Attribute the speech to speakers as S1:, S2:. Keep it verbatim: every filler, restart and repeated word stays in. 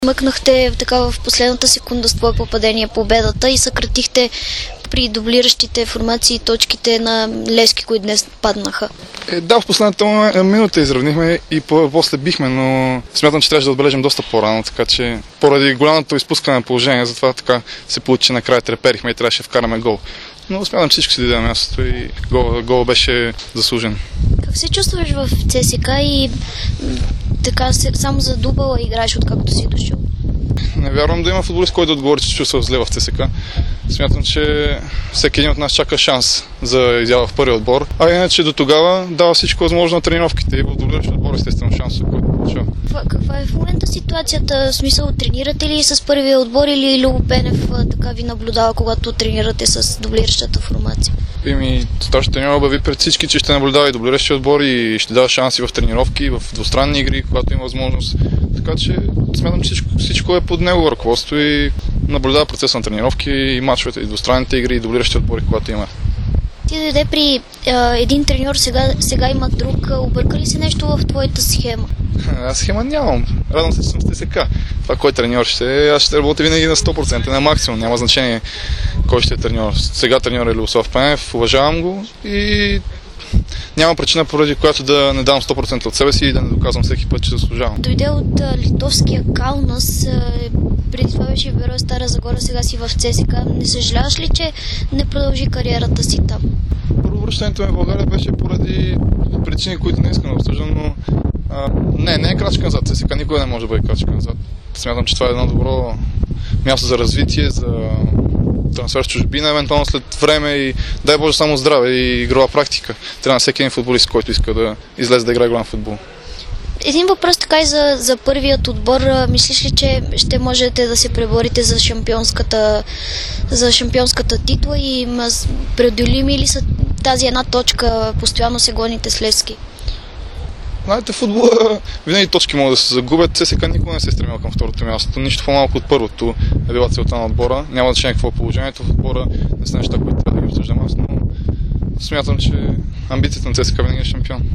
S1: Мъкнахте така в последната секунда с твое попадение победата и съкратихте при дублиращите формации точките на Левски, които днес паднаха.
S2: Е, да, в последната минута изравнихме и после бихме, но смятам, че трябваше да отбележим доста по-рано, така че поради голямото изпускане на положение, затова така се получи, че накрая треперихме и трябваше да вкараме гол. Но смятам, че всичко си даде на мястото и гол, гол беше заслужен.
S1: Как се чувстваш в ЦСКА и така само за дубъла играеш, откакто си дошъл?
S2: Не вярвам да има футболист, който да отговори, че се чувства зле в ЦСКА. Смятам, че всеки един от нас чака шанс за изява в първи отбор. А иначе до тогава дава всичко възможно на тренировките и в дублиращ отбор естествено шанс, който получава.
S1: Каква, каква е в момента ситуацията? В смисъл, тренирате ли с първия отбор или Любо Пенев така ви наблюдава, когато тренирате с дублиращата формация?
S2: Ими, старши треньор обяви пред всички, че ще наблюдава и дублиращия отбор и ще дава шанси в тренировки, в двустранни игри, когато има възможност. Така че смятам, че всичко, всичко е под негово ръководство и наблюдава процеса на тренировки и мачовете, и двустранните игри, и дублиращи отбори, когато има.
S1: Ти дойде при а, един треньор, сега, сега има друг. Обърка ли се нещо в твоята схема?
S2: Аз схема нямам. Радвам се, че съм в ЦСКА. Това кой треньор ще е, аз ще работя винаги на сто процента, на максимум. Няма значение кой ще е треньор. Сега треньор е Любослав Пенев, уважавам го и няма причина, поради която да не давам сто процента от себе си и да не доказвам всеки път, че заслужавам.
S1: Дойде от а, литовския Каунас, а, преди това беше в Берой Стара Загора, сега си в ЦСКА. Не съжаляваш ли, че не продължи кариерата си там?
S2: Първо връщането ми в България беше поради причини, които не искам да обсъждам, но а, не, не е крачка назад. ЦСКА никога не може да бъде крачка назад. Смятам, че това е едно добро място за развитие, за трансфер в чужбина, евентуално след време и дай Боже само здраве и игрова практика. Трябва на всеки един футболист, който иска да излезе да играе голям футбол.
S1: Един въпрос така и за, за първият отбор. Мислиш ли, че ще можете да се преборите за шампионската, за шампионската титла и преодолими ли са тази една точка, постоянно се гоните с Левски?
S2: Знаете, футбола винаги точки могат да се загубят. ЦСКА никога не се е стремил към второто място. Нищо по-малко от първото е била целта на отбора. Няма значение какво е положението в отбора. Не са неща, които трябва да ги обсъждам аз, но смятам, че амбицията на ЦСКА винаги е шампион.